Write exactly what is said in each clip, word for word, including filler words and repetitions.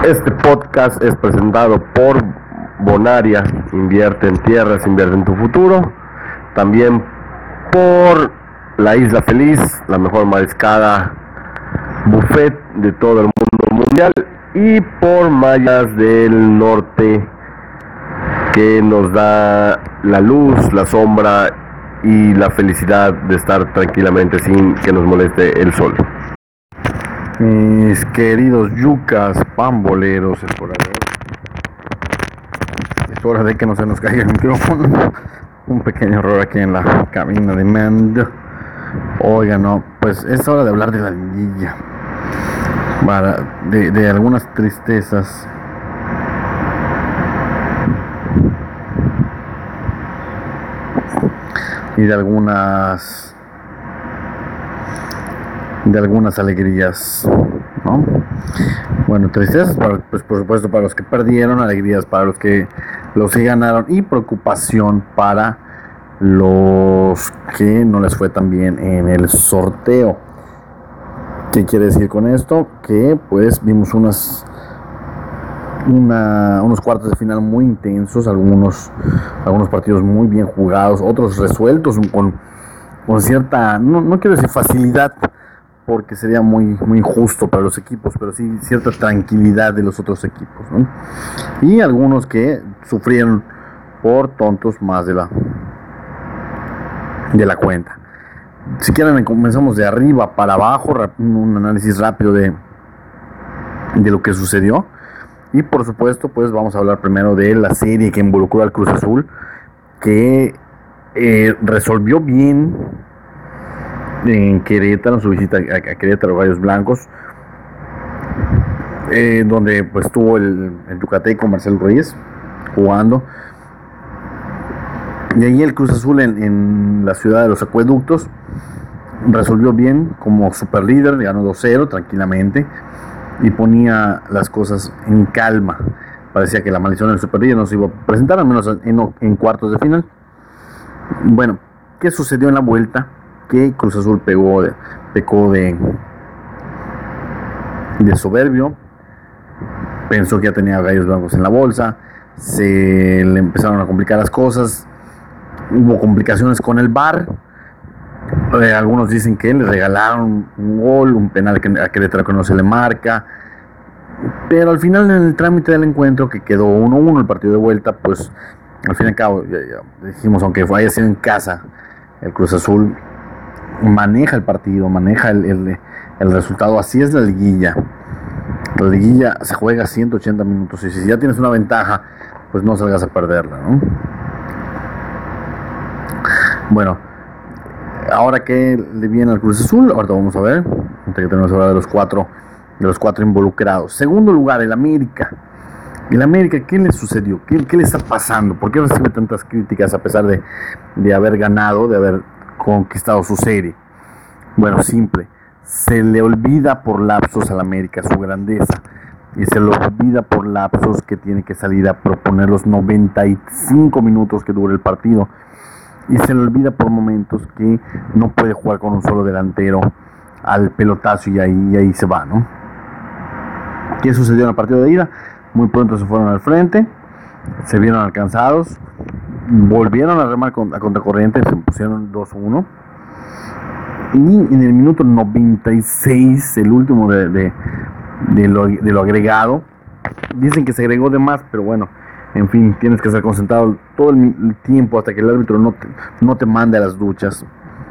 Este podcast es presentado por Bonaria, invierte en tierras, invierte en tu futuro. También por La Isla Feliz, la mejor mariscada buffet de todo el mundo mundial. Y por Mayas del Norte, que nos da la luz, la sombra y la felicidad de estar tranquilamente sin que nos moleste el sol. Mis queridos yucas, pamboleros, exploradores, es hora de que no se nos caiga el micrófono. Un pequeño error aquí en la cabina de mando. Oiga, no, pues es hora de hablar de la liguilla, para, de, de algunas tristezas y de algunas de algunas alegrías, ¿no? Bueno, tristezas para, pues por supuesto para los que perdieron, alegrías para los que los que ganaron y preocupación para los que no les fue tan bien en el sorteo. ¿Qué quiere decir con esto? Que pues vimos unas Una, unos cuartos de final muy intensos, algunos, algunos partidos muy bien jugados, otros resueltos con, con cierta, no, no quiero decir facilidad, porque sería muy, muy injusto para los equipos, pero sí cierta tranquilidad de los otros equipos, ¿no? Y algunos que sufrieron por tontos más de la, de la cuenta. Si quieren, comenzamos de arriba para abajo, un análisis rápido de, de lo que sucedió. Y por supuesto, pues vamos a hablar primero de la serie que involucró al Cruz Azul, que eh, resolvió bien en Querétaro, en su visita a, a Querétaro, Gallos Blancos, eh, donde pues tuvo el, el yucateco Marcelo Ruiz jugando. Y ahí el Cruz Azul en, en la ciudad de los Acueductos resolvió bien como superlíder, ganó dos cero tranquilamente y ponía las cosas en calma. Parecía que la maldición del superlíder no se iba a presentar, al menos en, en cuartos de final. Bueno, ¿qué sucedió en la vuelta? Que Cruz Azul pegó de, pecó de, de soberbio, pensó que ya tenía Gallos Blancos en la bolsa, se le empezaron a complicar las cosas, hubo complicaciones con el V A R. Eh, algunos dicen que le regalaron un gol, un penal que a Querétaro que no se le marca, pero al final en el trámite del encuentro, que quedó uno uno el partido de vuelta, pues al fin y al cabo ya, ya dijimos, aunque haya sido en casa, el Cruz Azul maneja el partido, maneja el, el, el resultado. Así es la liguilla. La liguilla se juega ciento ochenta minutos y si ya tienes una ventaja, pues no salgas a perderla, ¿no? Bueno, ahora que le viene al Cruz Azul, ahorita vamos a ver, antes que tenemos que hablar de los cuatro, de los cuatro involucrados. Segundo lugar, el América. El América, ¿qué le sucedió? ¿Qué, qué le está pasando? ¿Por qué recibe tantas críticas a pesar de, de haber ganado, de haber conquistado su serie? Bueno, simple, se le olvida por lapsos al América su grandeza y se le olvida por lapsos que tiene que salir a proponer los noventa y cinco minutos que dura el partido y se le olvida por momentos que no puede jugar con un solo delantero al pelotazo y ahí, y ahí se va, ¿no? ¿Qué sucedió en el partido de ida? Muy pronto se fueron al frente, se vieron alcanzados, volvieron a remar a contracorriente, se pusieron dos uno y en el minuto noventa y seis, el último de, de, de, lo, de lo agregado, dicen que se agregó de más, pero bueno, en fin, tienes que estar concentrado todo el tiempo hasta que el árbitro no te, no te mande a las duchas.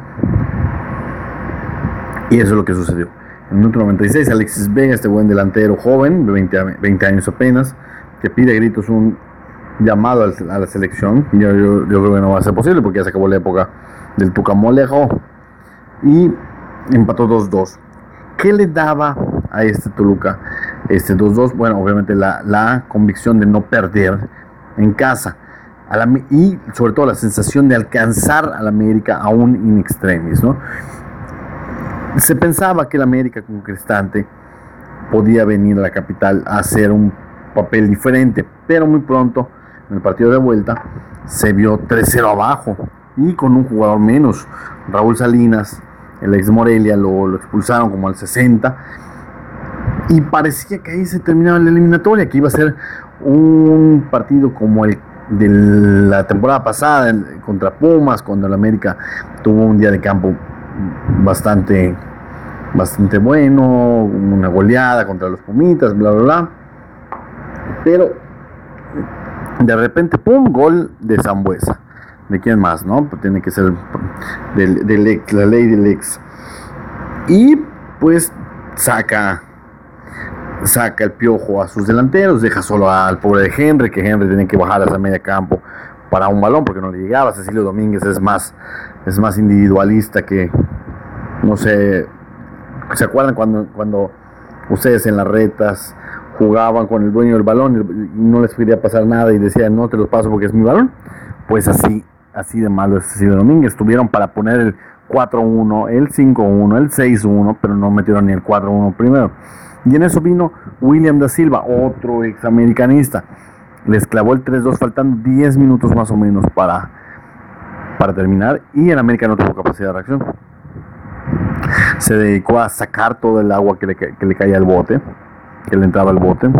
Y eso es lo que sucedió. En el minuto noventa y seis, Alexis Vega, este buen delantero joven, de veinte, veinte años apenas, que pide a gritos un llamado a la selección. Yo, yo, yo creo que no va a ser posible porque ya se acabó la época del Tucamolejo. Y empató dos dos. ¿Qué le daba a este Toluca este dos dos? Bueno, obviamente la, la convicción de no perder en casa a la, y sobre todo la sensación de alcanzar al América aún in extremis, ¿no? Se pensaba que el América conquistante podía venir a la capital a hacer un papel diferente, pero muy pronto en el partido de vuelta se vio tres cero abajo y con un jugador menos. Raúl Salinas, el ex Morelia, lo, lo expulsaron como al sesenta Y parecía que ahí se terminaba la eliminatoria, que iba a ser un partido como el de la temporada pasada contra Pumas, cuando el América tuvo un día de campo bastante, bastante bueno, una goleada contra los Pumitas, bla, bla, bla. Pero de repente, pum, gol de Sambuesa. ¿De quién más, no? Pues tiene que ser del, del ex, la ley del ex. Y pues saca saca el Piojo a sus delanteros, deja solo al pobre de Henry, que Henry tenía que bajar hasta media campo para un balón porque no le llegaba. Cecilio Domínguez es más, es más individualista que, no sé, ¿se acuerdan cuando, cuando ustedes en las retas jugaban con el dueño del balón y no les quería pasar nada y decían no te los paso porque es mi balón? Pues así, así de malo es Cecilio Domínguez. Tuvieron para poner el cuatro uno, el cinco uno, el seis uno, pero no metieron ni el cuatro uno primero. Y en eso vino William da Silva, otro examericanista. Les clavó el tres dos faltando diez minutos más o menos para, para terminar. Y el América no tuvo capacidad de reacción. Se dedicó a sacar todo el agua que le, que le caía al bote, que le entraba al bote,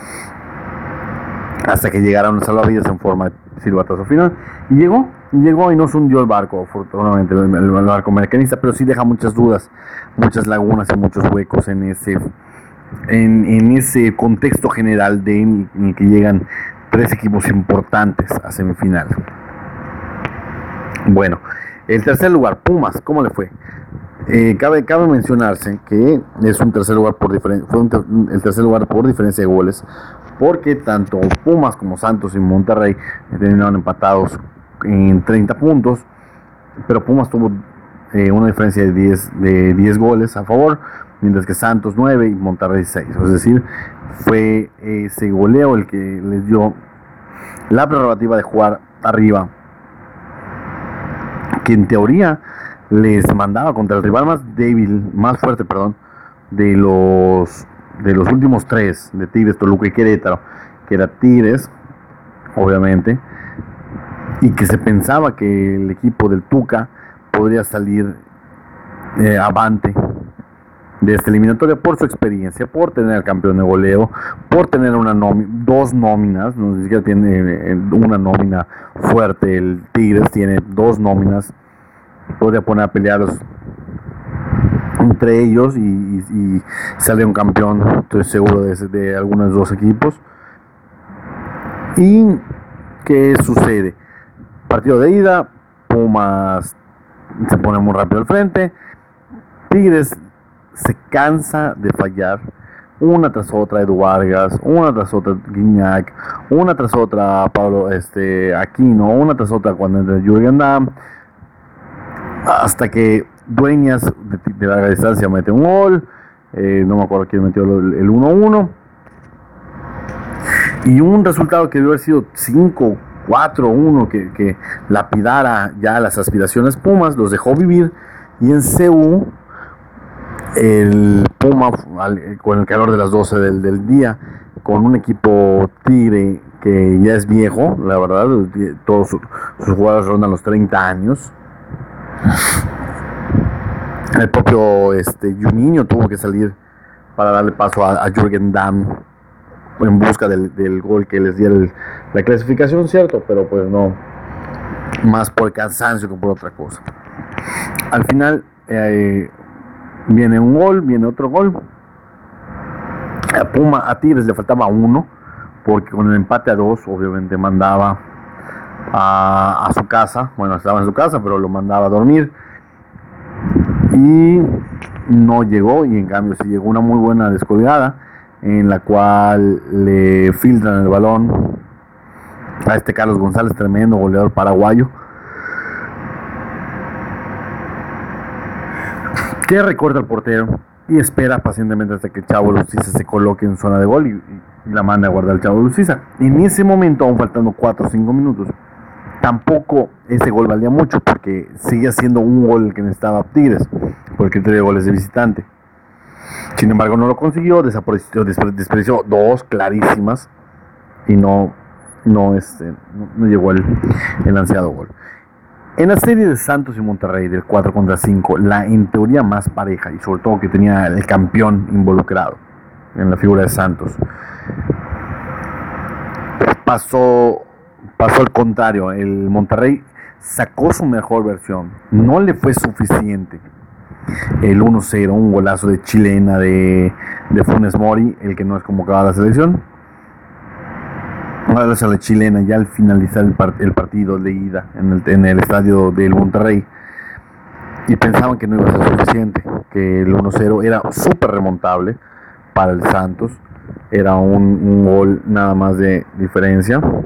hasta que llegaron a salvavidas en forma de silbatazo final. Y llegó, y llegó y no se hundió el barco, afortunadamente, el, el, el barco americanista, pero sí deja muchas dudas, muchas lagunas y muchos huecos en ese... En, en ese contexto general de en, en el que llegan tres equipos importantes a semifinal. Bueno, el tercer lugar, Pumas, ¿cómo le fue? Eh, cabe, cabe mencionarse que es un tercer lugar por diferen, fue un ter, el tercer lugar por diferencia de goles, porque tanto Pumas como Santos y Monterrey terminaron empatados en treinta puntos, pero Pumas tuvo eh, una diferencia de diez, de diez goles a favor, mientras que Santos nueve y Monterrey seis. Es decir, fue ese goleo el que les dio la prerrogativa de jugar arriba, que en teoría les mandaba contra el rival más débil, más fuerte, perdón, de los de los últimos tres, de Tigres, Toluca y Querétaro, que era Tigres, obviamente, y que se pensaba que el equipo del Tuca podría salir eh, avante de esta eliminatoria por su experiencia, por tener al campeón de goleo, por tener una nómina, dos nóminas, no ni siquiera tiene una nómina fuerte el Tigres, tiene dos nóminas, podría poner a pelearlos entre ellos y, y, y sale un campeón, estoy seguro de, de algunos dos equipos. ¿Y qué sucede? Partido de ida, Pumas se pone muy rápido al frente, Tigres se cansa de fallar una tras otra Edu Vargas, una tras otra Guiñac, una tras otra Pablo este, Aquino, una tras otra cuando entra Jürgen Damm, hasta que Dueñas de, de larga distancia mete un gol, eh, no me acuerdo quién metió el uno uno, y un resultado que debió haber sido cinco cuatro uno, que, que lapidara ya las aspiraciones Pumas, los dejó vivir, y en C U el Puma, con el calor de las doce del, del día, con un equipo Tigre que ya es viejo, la verdad, todos sus, sus jugadores rondan los treinta años. El propio este, Juninho tuvo que salir para darle paso a, a Jürgen Damm en busca del, del gol que les diera el, la clasificación, cierto, pero pues no, más por cansancio que por otra cosa. Al final, eh, viene un gol, viene otro gol. A Puma, a Tigres le faltaba uno, porque con el empate a dos, obviamente mandaba a, a su casa. Bueno, estaba en su casa, pero lo mandaba a dormir. Y no llegó, y en cambio sí llegó una muy buena descolgada, en la cual le filtran el balón a este Carlos González, tremendo goleador paraguayo, que recorta al portero y espera pacientemente hasta que Chavo Luciza se coloque en zona de gol y, y la manda a guardar el Chavo Luciza. En ese momento, aún faltando cuatro o cinco minutos, tampoco ese gol valía mucho, porque seguía siendo un gol que necesitaba Tigres, porque tenía goles de visitante. Sin embargo, no lo consiguió, desperdició, desperdició dos clarísimas y no, no, este, no, no llegó el, el ansiado gol. En la serie de Santos y Monterrey del cuatro contra cinco, la en teoría más pareja y sobre todo que tenía el campeón involucrado, en la figura de Santos. Pasó, pasó al contrario, el Monterrey sacó su mejor versión, no le fue suficiente. El uno cero, un golazo de chilena de, de Funes Mori, el que no es convocado a la selección. Una vez a la chilena ya al finalizar el, part, el partido de ida en el, en el estadio del Monterrey, y pensaban que no iba a ser suficiente, que el uno cero era súper remontable para el Santos, era un, un gol nada más de diferencia,